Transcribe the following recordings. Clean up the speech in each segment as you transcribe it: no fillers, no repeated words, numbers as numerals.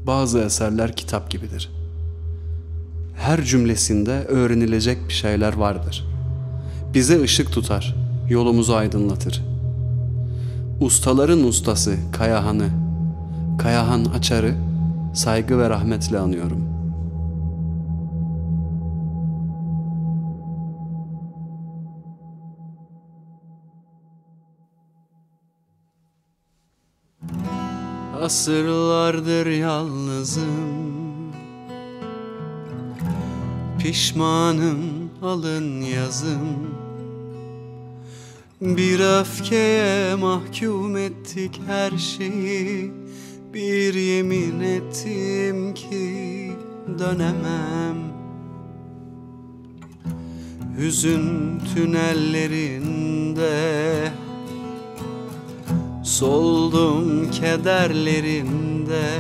bazı eserler kitap gibidir. Her cümlesinde öğrenilecek bir şeyler vardır. Bize ışık tutar, yolumuzu aydınlatır. Ustaların ustası Kayahan'ı, Kayahan Açar'ı saygı ve rahmetle anıyorum. Asırlardır yalnızım, pişmanım alın yazım. Bir öfkeye mahkum ettik her şeyi, bir yemin ettim ki dönemem. Hüzün tünellerinde soldum kederlerinde,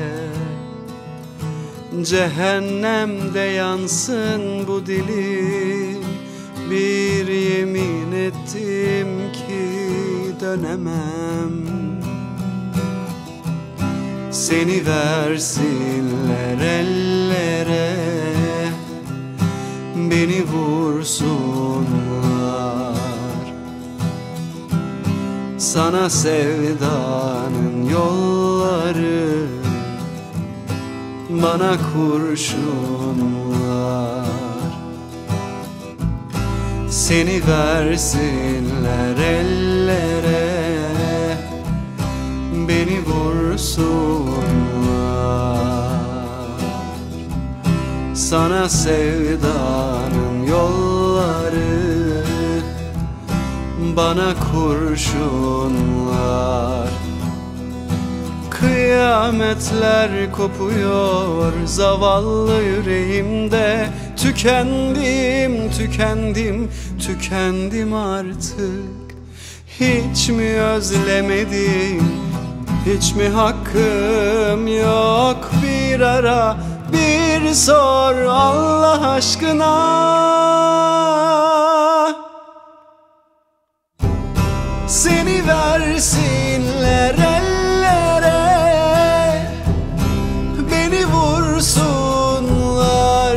cehennemde yansın bu dilim. Bir yemin ettim ki dönemem. Seni versinler ellere, beni vursunlar. Sana sevdanın yolları, bana kurşunlar. Seni versinler ellere, beni vursunlar. Sana sevdanın yolları, bana kurşunlar. Kıyametler kopuyor zavallı yüreğimde. Tükendim, tükendim, tükendim artık. Hiç mi özlemedim, hiç mi hakkım yok? Bir ara, bir sor Allah aşkına. Seni versinler ellere, beni vursunlar.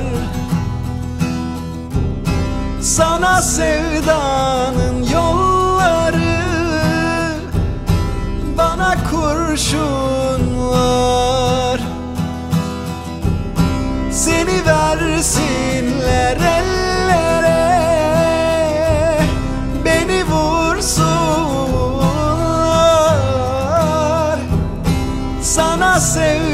Sana sevdanın yolları, bana kurşunlar. Seni versinler ellere, beni vursunlar. Sana sevdanın